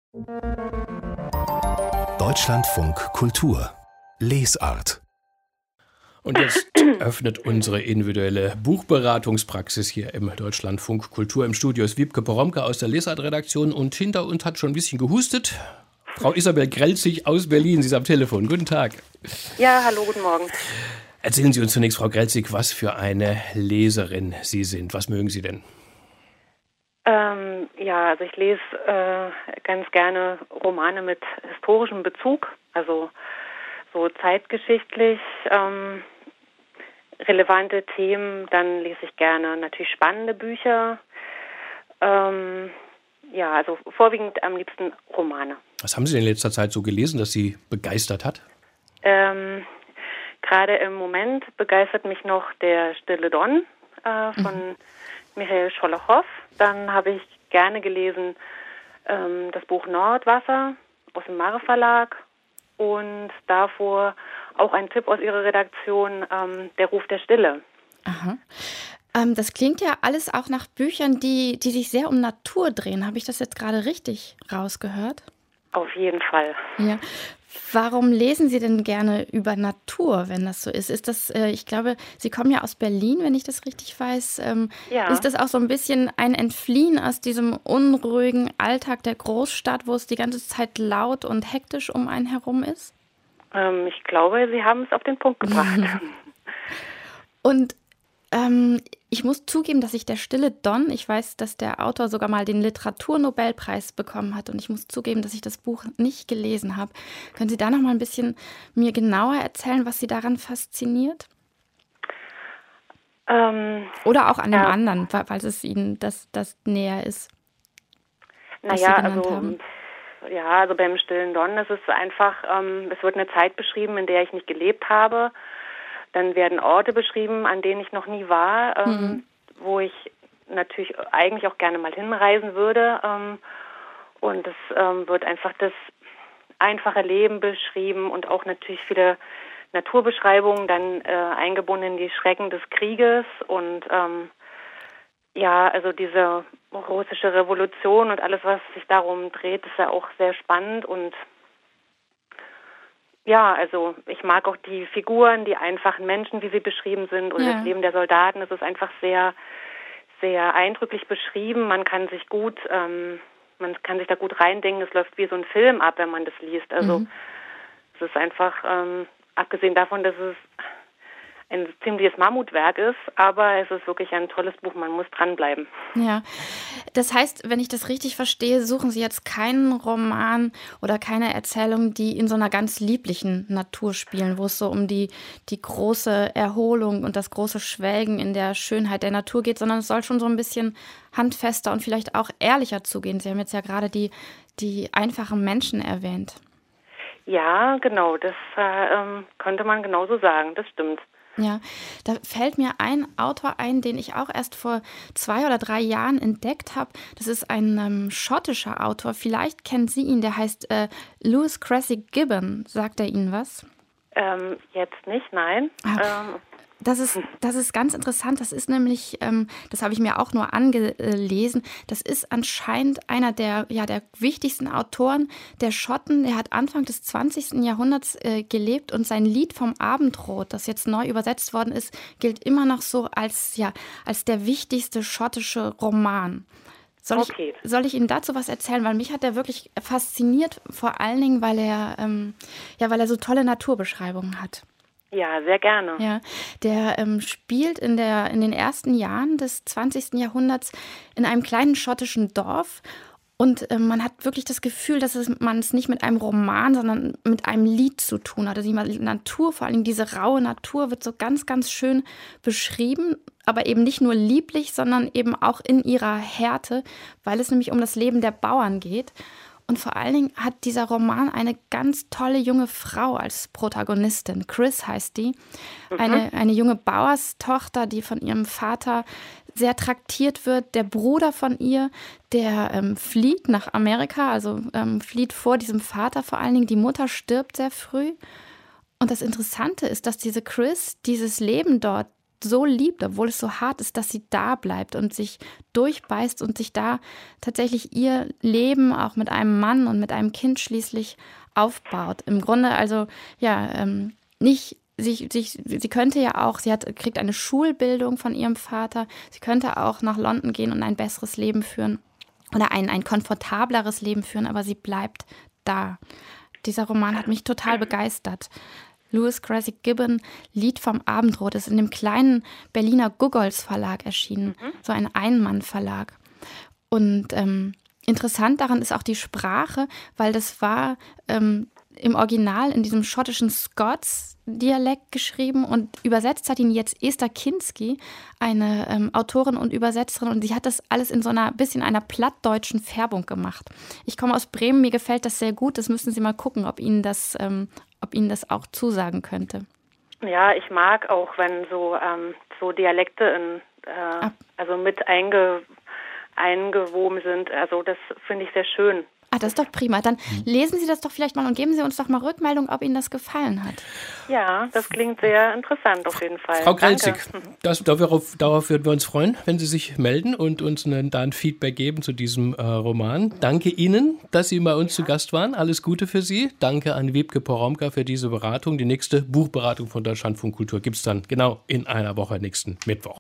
Deutschlandfunk Kultur Lesart. Und jetzt öffnet unsere individuelle Buchberatungspraxis hier im Deutschlandfunk Kultur. Im Studio ist Wiebke Poromka aus der Lesart-Redaktion und hinter uns hat schon ein bisschen gehustet Frau Isabel Grelzig aus Berlin. Sie ist am Telefon. Guten Tag. Ja, hallo, guten Morgen. Erzählen Sie uns zunächst, Frau Grelzig, was für eine Leserin Sie sind. Was mögen Sie denn? Also ich lese ganz gerne Romane mit historischem Bezug, also so zeitgeschichtlich relevante Themen. Dann lese ich gerne natürlich spannende Bücher. Also vorwiegend am liebsten Romane. Was haben Sie denn in letzter Zeit so gelesen, das Sie begeistert hat? Gerade im Moment begeistert mich noch Der Stille Don von Michael Scholochow. Dann habe ich gerne gelesen das Buch Nordwasser aus dem Mare Verlag und davor auch ein Tipp aus Ihrer Redaktion, Der Ruf der Stille. Aha. Das klingt ja alles auch nach Büchern, die sich sehr um Natur drehen. Habe ich das jetzt gerade richtig rausgehört? Auf jeden Fall. Ja. Warum lesen Sie denn gerne über Natur, wenn das so ist? Ist das, ich glaube, Sie kommen ja aus Berlin, wenn ich das richtig weiß. Ja. Ist das auch so ein bisschen ein Entfliehen aus diesem unruhigen Alltag der Großstadt, wo es die ganze Zeit laut und hektisch um einen herum ist? Ich glaube, Sie haben es auf den Punkt gebracht. Und ich muss zugeben, dass ich Der Stille Don, ich weiß, dass der Autor sogar mal den Literaturnobelpreis bekommen hat und ich muss zugeben, dass ich das Buch nicht gelesen habe. Können Sie da noch mal ein bisschen mir genauer erzählen, was Sie daran fasziniert? Oder auch an dem anderen, falls es Ihnen das näher ist, was Sie genannt haben. Also beim Stillen Don ist es einfach, es wird eine Zeit beschrieben, in der ich nicht gelebt habe. Dann werden Orte beschrieben, an denen ich noch nie war, wo ich natürlich eigentlich auch gerne mal hinreisen würde. Und es wird einfach das einfache Leben beschrieben und auch natürlich viele Naturbeschreibungen, dann eingebunden in die Schrecken des Krieges und also diese russische Revolution und alles, was sich darum dreht, ist ja auch sehr spannend und also ich mag auch die Figuren, die einfachen Menschen, wie sie beschrieben sind und das Leben der Soldaten. Es ist einfach sehr, sehr eindrücklich beschrieben. Man kann sich da gut reindenken. Es läuft wie so ein Film ab, wenn man das liest. Also es ist einfach, abgesehen davon, dass es ein ziemliches Mammutwerk ist, aber es ist wirklich ein tolles Buch. Man muss dranbleiben. Ja, das heißt, wenn ich das richtig verstehe, suchen Sie jetzt keinen Roman oder keine Erzählung, die in so einer ganz lieblichen Natur spielen, wo es so um die große Erholung und das große Schwelgen in der Schönheit der Natur geht, sondern es soll schon so ein bisschen handfester und vielleicht auch ehrlicher zugehen. Sie haben jetzt ja gerade die einfachen Menschen erwähnt. Ja, genau, das könnte man genauso sagen, das stimmt. Ja, da fällt mir ein Autor ein, den ich auch erst vor 2 oder 3 Jahren entdeckt habe. Das ist ein schottischer Autor. Vielleicht kennen Sie ihn, der heißt Lewis Cressy Gibbon. Sagt er Ihnen was? Jetzt nicht, nein. Das ist ganz interessant. Das ist nämlich, das habe ich mir auch nur angelesen, das ist anscheinend einer der wichtigsten Autoren der Schotten. Der hat Anfang des 20. Jahrhunderts gelebt und sein Lied vom Abendrot, das jetzt neu übersetzt worden ist, gilt immer noch so als der wichtigste schottische Roman. Soll ich Ihnen dazu was erzählen? Weil mich hat er wirklich fasziniert, vor allen Dingen, weil er so tolle Naturbeschreibungen hat. Ja, sehr gerne. Ja, der spielt in den ersten Jahren des 20. Jahrhunderts in einem kleinen schottischen Dorf und man hat wirklich das Gefühl, dass man es nicht mit einem Roman, sondern mit einem Lied zu tun hat. Also die Natur, vor allem diese raue Natur, wird so ganz, ganz schön beschrieben, aber eben nicht nur lieblich, sondern eben auch in ihrer Härte, weil es nämlich um das Leben der Bauern geht. Und vor allen Dingen hat dieser Roman eine ganz tolle junge Frau als Protagonistin. Chris heißt die. Eine junge Bauerstochter, die von ihrem Vater sehr traktiert wird. Der Bruder von ihr, der flieht nach Amerika, also flieht vor diesem Vater vor allen Dingen. Die Mutter stirbt sehr früh. Und das Interessante ist, dass diese Chris dieses Leben dort so liebt, obwohl es so hart ist, dass sie da bleibt und sich durchbeißt und sich da tatsächlich ihr Leben auch mit einem Mann und mit einem Kind schließlich aufbaut. Im Grunde also, nicht, sie könnte ja auch, kriegt eine Schulbildung von ihrem Vater, sie könnte auch nach London gehen und ein besseres Leben führen oder ein komfortableres Leben führen, aber sie bleibt da. Dieser Roman hat mich total begeistert. Lewis Creswick Gibbon, Lied vom Abendrot, ist in dem kleinen Berliner Googolz Verlag erschienen, so ein Einmann-Verlag. Und interessant daran ist auch die Sprache, weil das war im Original in diesem schottischen Scots-Dialekt geschrieben und übersetzt hat ihn jetzt Esther Kinski, eine Autorin und Übersetzerin, und sie hat das alles in so einer bisschen einer plattdeutschen Färbung gemacht. Ich komme aus Bremen, mir gefällt das sehr gut, das müssen Sie mal gucken, ob Ihnen das auch zusagen könnte. Ja, ich mag auch, wenn so Dialekte also mit eingewoben sind. Also das finde ich sehr schön. Das ist doch prima. Dann lesen Sie das doch vielleicht mal und geben Sie uns doch mal Rückmeldung, ob Ihnen das gefallen hat. Ja, das klingt sehr interessant auf jeden Fall. Frau Krelzig, darauf würden wir uns freuen, wenn Sie sich melden und uns da ein Feedback geben zu diesem Roman. Danke Ihnen, dass Sie bei uns zu Gast waren. Alles Gute für Sie. Danke an Wiebke Poromka für diese Beratung. Die nächste Buchberatung von Deutschlandfunk Kultur gibt es dann genau in einer Woche, nächsten Mittwoch.